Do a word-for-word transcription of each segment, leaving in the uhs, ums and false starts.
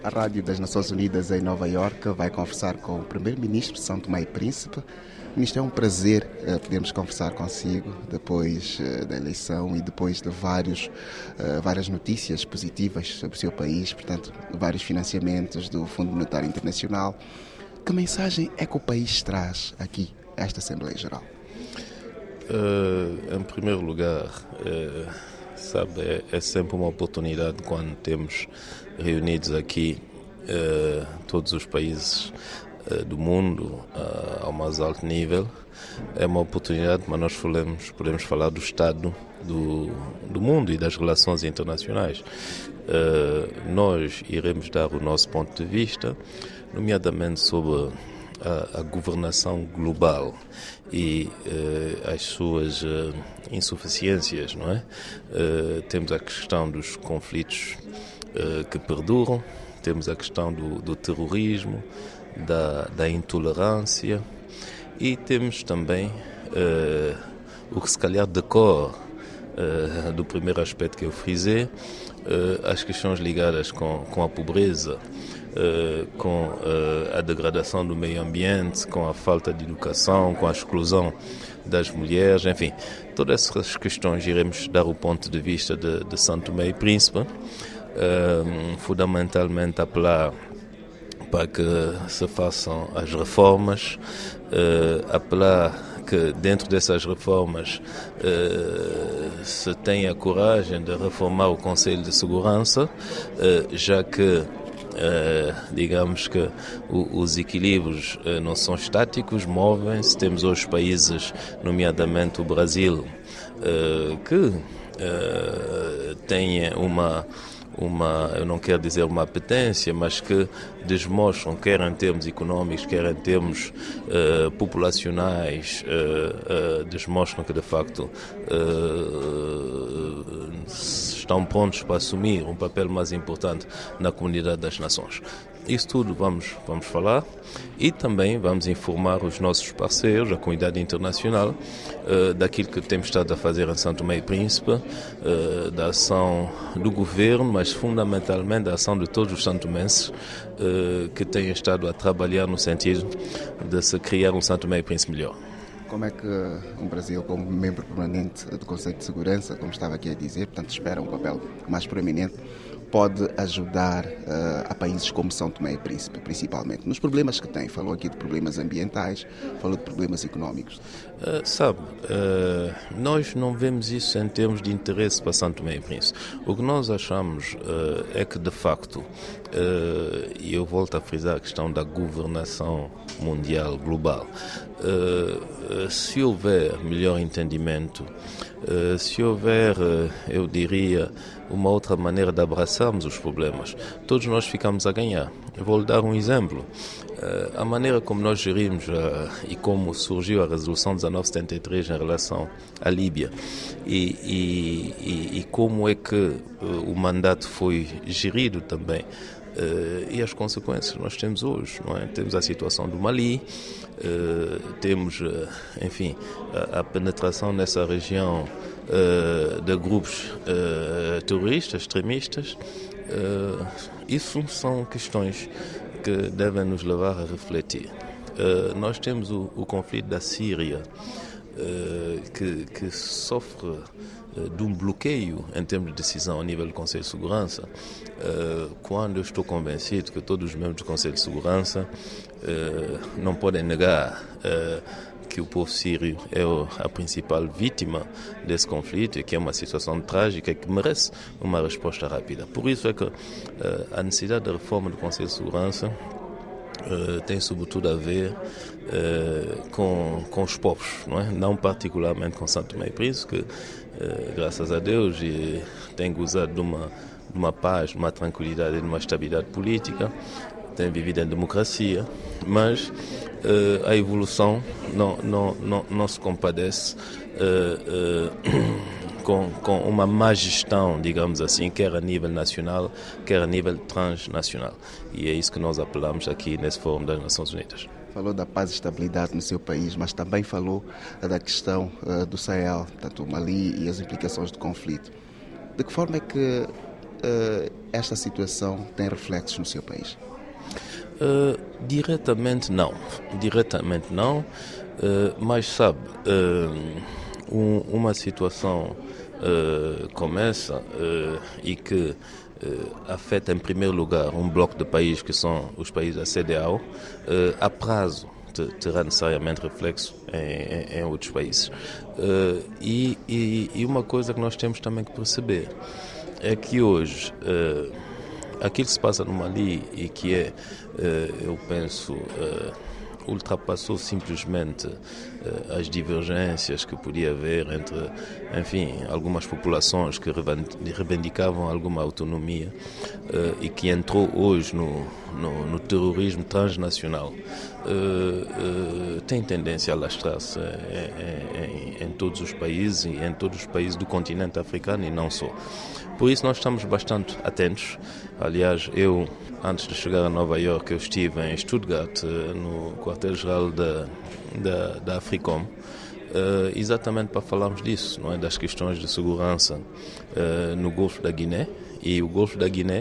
A Rádio das Nações Unidas em Nova Iorque vai conversar com o primeiro-ministro de São Tomé e Príncipe. Ministro, é um prazer uh, podermos conversar consigo depois uh, da eleição e depois de vários, uh, várias notícias positivas sobre o seu país, portanto, vários financiamentos do Fundo Monetário Internacional. Que mensagem é que o país traz aqui a esta Assembleia Geral? Uh, em primeiro lugar, uh, sabe, é, é sempre uma oportunidade quando temos reunidos aqui uh, todos os países do mundo uh, ao mais alto nível. É uma oportunidade, mas nós podemos, podemos falar do estado do, do mundo e das relações internacionais. Uh, nós iremos dar o nosso ponto de vista, nomeadamente sobre a, a governação global e uh, as suas uh, insuficiências, não é? Uh, temos a questão dos conflitos uh, que perduram, temos a questão do, do terrorismo, Da, da intolerância, e temos também uh, o que se calhar decorre uh, do primeiro aspecto que eu frisei, uh, as questões ligadas com, com a pobreza, uh, com uh, a degradação do meio ambiente, com a falta de educação, com a exclusão das mulheres, enfim, todas essas questões iremos dar o ponto de vista de, de São Tomé e Príncipe, uh, fundamentalmente apelar para que se façam as reformas, uh, apelar que dentro dessas reformas uh, se tenha a coragem de reformar o Conselho de Segurança, uh, já que Uh, digamos que o, os equilíbrios uh, não são estáticos, movem-se. Temos hoje países, nomeadamente o Brasil, uh, que uh, têm uma uma, eu não quero dizer uma apetência, mas que demonstram, quer em termos económicos, quer em termos uh, populacionais, uh, uh, demonstram que de facto uh, estão prontos para assumir um papel mais importante na comunidade das nações. Isso tudo vamos, vamos falar, e também vamos informar os nossos parceiros, a comunidade internacional, uh, daquilo que temos estado a fazer em São Tomé e Príncipe, uh, da ação do governo, mas fundamentalmente da ação de todos os santomenses uh, que têm estado a trabalhar no sentido de se criar um São Tomé e Príncipe melhor. Como é que o Brasil, como membro permanente do Conselho de Segurança, como estava aqui a dizer, portanto espera um papel mais proeminente, pode ajudar uh, a países como São Tomé e Príncipe, principalmente, nos problemas que tem? Falou aqui de problemas ambientais, falou de problemas económicos. Uh, sabe, uh, nós não vemos isso em termos de interesse para São Tomé e Príncipe. O que nós achamos uh, é que, de facto, uh, e eu volto a frisar a questão da governação mundial, global, uh, se houver melhor entendimento, uh, se houver, uh, eu diria, uma outra maneira de abraçarmos os problemas, todos nós ficamos a ganhar. Eu vou lhe dar um exemplo. Uh, a maneira como nós gerimos uh, e como surgiu a resolução dezenove setenta e três em relação à Líbia e, e, e, e como é que uh, o mandato foi gerido também, uh, e as consequências nós temos hoje, não é? Temos a situação do Mali, uh, temos, uh, enfim, a, a penetração nessa região uh, de grupos uh, terroristas, extremistas. Uh, isso são questões que devem nos levar a refletir. Uh, nós temos o, o conflito da Síria, uh, que, que sofre uh, de um bloqueio em termos de decisão a nível do Conselho de Segurança, uh, quando eu estou convencido que todos os membros do Conselho de Segurança uh, não podem negar uh, que o povo sírio é a principal vítima desse conflito e que é uma situação trágica e que merece uma resposta rápida. Por isso é que uh, a necessidade da reforma do Conselho de Segurança uh, tem sobretudo a ver uh, com, com os povos, não é? Não particularmente com São Tomé e Príncipe, que uh, graças a Deus e tem gozado de uma, de uma paz, de uma tranquilidade e de uma estabilidade política, tem vivido em democracia, mas uh, a evolução não, não, não, não se compadece uh, uh, com, com uma má gestão, digamos assim, quer a nível nacional, quer a nível transnacional. E é isso que nós apelamos aqui nesse Fórum das Nações Unidas. Falou da paz e estabilidade no seu país, mas também falou uh, da questão uh, do Sahel, tanto o Mali e as implicações do conflito. De que forma é que uh, esta situação tem reflexos no seu país? Uh, diretamente não, diretamente não, uh, mas sabe, uh, um, uma situação uh, como essa uh, e que uh, afeta em primeiro lugar um bloco de países que são os países da C D A O, uh, a prazo terá necessariamente reflexo em, em, em outros países. Uh, e, e, e uma coisa que nós temos também que perceber é que hoje uh, aquilo que se passa no Mali e que é, uh, eu penso, uh, ultrapassou simplesmente uh, as divergências que podia haver entre, enfim, algumas populações que reivindicavam alguma autonomia uh, e que entrou hoje no, no, no terrorismo transnacional. Uh, uh, tem tendência a alastrar-se em, em, em todos os países e em todos os países do continente africano e não só. Por isso nós estamos bastante atentos. Aliás, eu, antes de chegar a Nova Iorque, eu estive em Stuttgart, no quartel-geral da, da, da Africom, uh, exatamente para falarmos disso, não é? Das questões de segurança uh, no Golfo da Guiné. E o Golfo da Guiné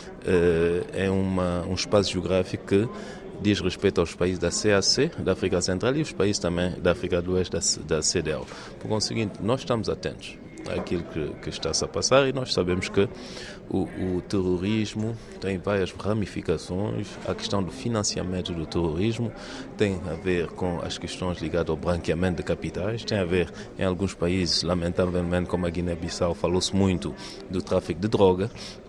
uh, é uma, um espaço geográfico que diz respeito aos países da C A C, da África Central, e os países também da África do Oeste, da, da C D A O. Por conseguinte, nós estamos atentos àquilo que, que está-se a passar e nós sabemos que o, o terrorismo tem várias ramificações. A questão do financiamento do terrorismo tem a ver com as questões ligadas ao branqueamento de capitais, tem a ver, em alguns países, lamentavelmente, como a Guiné-Bissau, falou-se muito do tráfico de droga.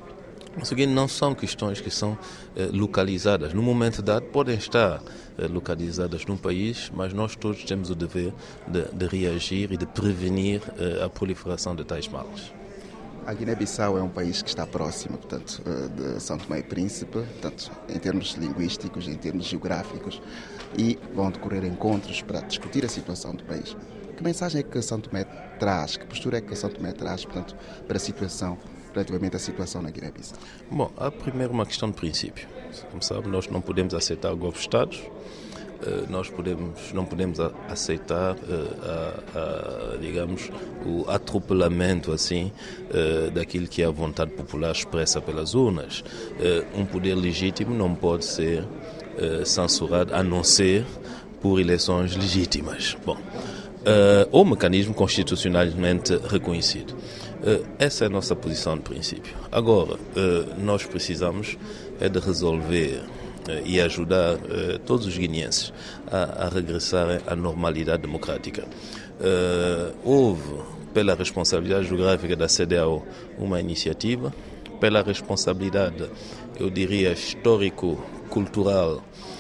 O seguinte, não são questões que são eh, localizadas. No momento dado, podem estar eh, localizadas num país, mas nós todos temos o dever de, de reagir e de prevenir eh, a proliferação de tais males. A Guiné-Bissau é um país que está próximo, portanto, de São Tomé e Príncipe, portanto, em termos linguísticos, em termos geográficos, e vão decorrer encontros para discutir a situação do país. Que mensagem é que São Tomé traz, que postura é que São Tomé traz, portanto, para a situação, relativamente à situação na Guiné-Bissau? Bom, há primeiro uma questão de princípio. Como sabe, nós não podemos aceitar o golpe de Estado, nós podemos, não podemos aceitar, a, a, digamos, o atropelamento assim, daquilo que é a vontade popular expressa pelas urnas. Um poder legítimo não pode ser censurado a não ser por eleições legítimas. Bom, ou mecanismo constitucionalmente reconhecido. Essa é a nossa posição de princípio. Agora, nós precisamos é de resolver e ajudar todos os guineenses a, a regressarem à normalidade democrática. Houve, pela responsabilidade geográfica da C D A O, uma iniciativa, pela responsabilidade, eu diria, histórico-cultural,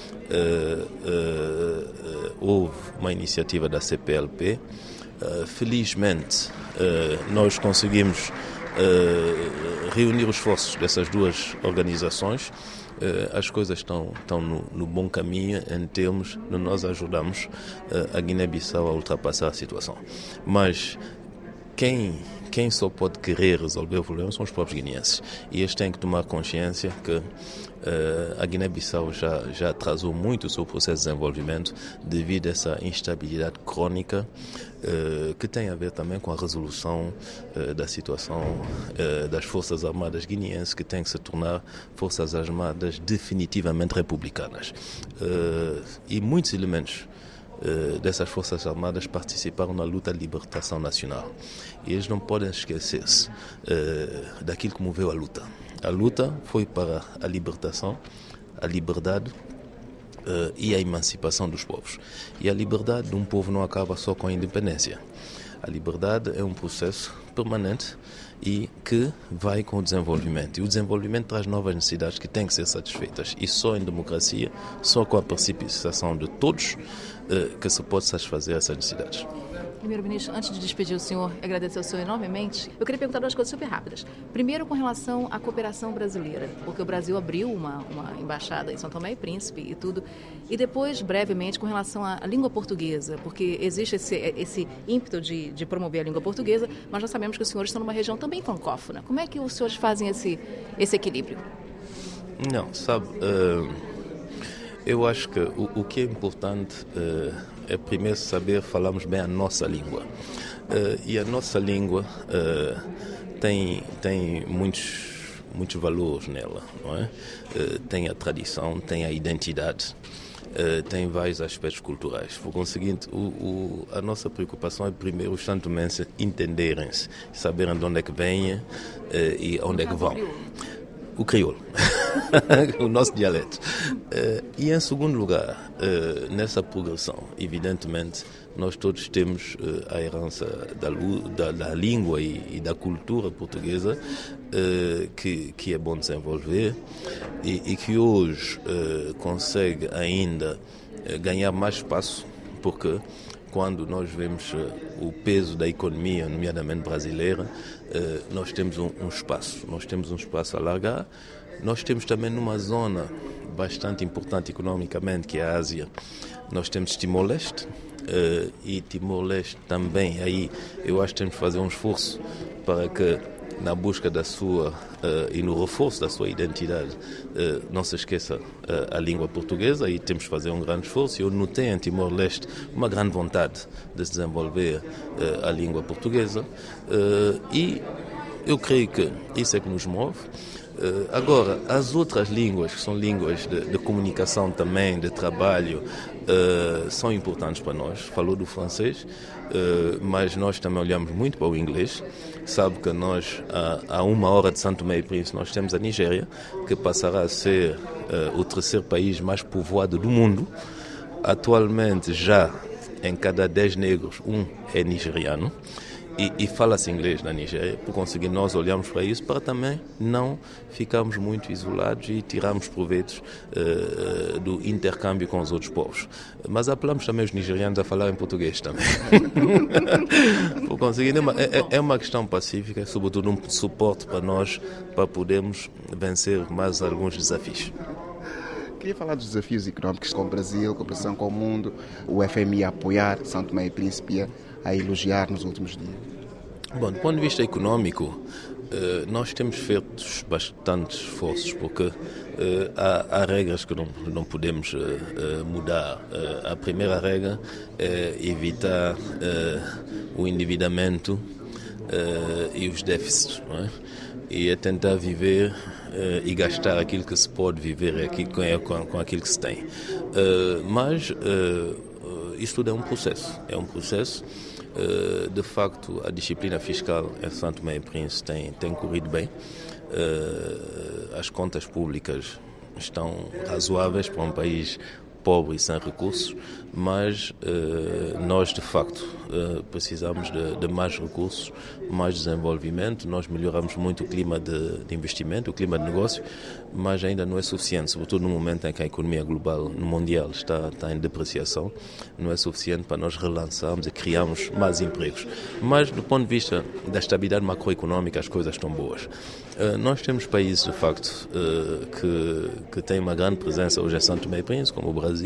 houve uma iniciativa da C P L P. Uh, felizmente uh, nós conseguimos uh, reunir os esforços dessas duas organizações. Uh, as coisas estão, estão no, no bom caminho em termos de nós ajudarmos uh, a Guiné-Bissau a ultrapassar a situação. Mas quem, quem só pode querer resolver o problema são os próprios guineenses. E eles têm que tomar consciência que Uh, a Guiné-Bissau já, já atrasou muito o seu processo de desenvolvimento devido a essa instabilidade crônica uh, que tem a ver também com a resolução uh, da situação uh, das Forças Armadas guineenses, que têm que se tornar Forças Armadas definitivamente republicanas. Uh, e muitos elementos Uh, dessas Forças Armadas participaram na luta de libertação nacional. E eles não podem esquecer-se uh, daquilo que moveu a luta. A luta foi para a libertação, a liberdade uh, e a emancipação dos povos. E a liberdade de um povo não acaba só com a independência. A liberdade é um processo permanente e que vai com o desenvolvimento. E o desenvolvimento traz novas necessidades que têm que ser satisfeitas. E só em democracia, só com a participação de todos, que se pode satisfazer essas necessidades. Primeiro-Ministro, antes de despedir o senhor e agradecer ao senhor enormemente, eu queria perguntar duas coisas super rápidas. Primeiro, com relação à cooperação brasileira, porque o Brasil abriu uma, uma embaixada em São Tomé e Príncipe e tudo. E depois, brevemente, com relação à língua portuguesa, porque existe esse, esse ímpeto de, de promover a língua portuguesa, mas nós sabemos que os senhores estão numa região também francófona. Como é que os senhores fazem esse, esse equilíbrio? Não, sabe... Uh... Eu acho que o, o que é importante uh, é primeiro saber falarmos bem a nossa língua. Uh, e a nossa língua uh, tem, tem muitos, muitos valores nela, não é? Tem a tradição, tem a identidade, tem vários aspectos culturais. Por conseguinte, o, o, a nossa preocupação é primeiro os santomenses entenderem-se, saberem de onde é que vêm e onde é que vão. O crioulo, o nosso dialeto. Uh, e em segundo lugar, uh, nessa progressão, evidentemente, nós todos temos uh, a herança da, da, da língua e, e da cultura portuguesa uh, que, que é bom desenvolver e, e que hoje uh, consegue ainda uh, ganhar mais espaço, porque quando nós vemos uh, o peso da economia, nomeadamente brasileira, uh, nós temos um, um espaço, nós temos um espaço a alargar. Nós temos também numa zona bastante importante economicamente, que é a Ásia, nós temos Timor-Leste, uh, e Timor-Leste também, aí eu acho que temos que fazer um esforço para que, na busca da sua, uh, e no reforço da sua identidade, uh, não se esqueça uh, a língua portuguesa, e temos que fazer um grande esforço. Eu notei em Timor-Leste uma grande vontade de se desenvolver uh, a língua portuguesa, uh, e eu creio que isso é que nos move. Uh, agora, as outras línguas, que são línguas de, de comunicação também, de trabalho, uh, são importantes para nós. Falou do francês, uh, mas nós também olhamos muito para o inglês. Sabe que nós, a, a uma hora de São Tomé e Príncipe, nós temos a Nigéria, que passará a ser uh, o terceiro país mais povoado do mundo. Atualmente, já em cada dez negros, um é nigeriano. E, e fala-se inglês na Nigéria, por conseguir nós olhamos para isso para também não ficarmos muito isolados e tirarmos proveitos uh, do intercâmbio com os outros povos. Mas apelamos também os nigerianos a falar em português também. Por conseguir, é uma, é, é uma questão pacífica, é sobretudo um suporte para nós, para podermos vencer mais alguns desafios. Queria falar dos desafios económicos com o Brasil, cooperação com o mundo, o F M I a apoiar São Tomé e Príncipe, a elogiar nos últimos dias. Bom, do ponto de vista económico, nós temos feito bastantes esforços, porque há, há regras que não, não podemos mudar. A primeira regra é evitar o endividamento e os déficits, não é? E é tentar viver uh, e gastar aquilo que se pode viver aqui, com, com, com aquilo que se tem. Uh, mas uh, isso tudo é um processo. É um processo. Uh, de facto, a disciplina fiscal em São Tomé e Príncipe tem, tem corrido bem. Uh, as contas públicas estão razoáveis para um país pobre e sem recursos, mas uh, nós de facto uh, precisamos de, de mais recursos, mais desenvolvimento. Nós melhoramos muito o clima de, de investimento, o clima de negócio, mas ainda não é suficiente, sobretudo no momento em que a economia global, no mundial, está, está em depreciação, não é suficiente para nós relançarmos e criarmos mais empregos. Mas do ponto de vista da estabilidade macroeconómica, as coisas estão boas. Uh, nós temos países, de facto, uh, que, que têm uma grande presença hoje em São Tomé e Príncipe, como o Brasil.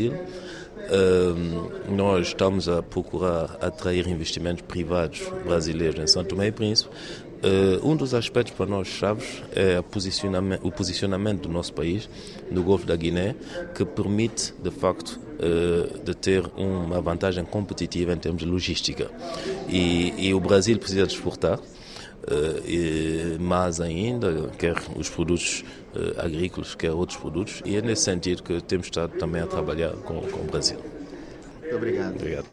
Uh, nós estamos a procurar atrair investimentos privados brasileiros em São Tomé e Príncipe. Uh, um dos aspectos para nós chaves é posicionamento, o posicionamento do nosso país no Golfo da Guiné, que permite, de facto, uh, de ter uma vantagem competitiva em termos de logística. E, e o Brasil precisa de exportar. Uh, e mais ainda, quer os produtos uh, agrícolas, quer outros produtos, e é nesse sentido que temos estado também a trabalhar com, com o Brasil. Muito obrigado. Obrigado.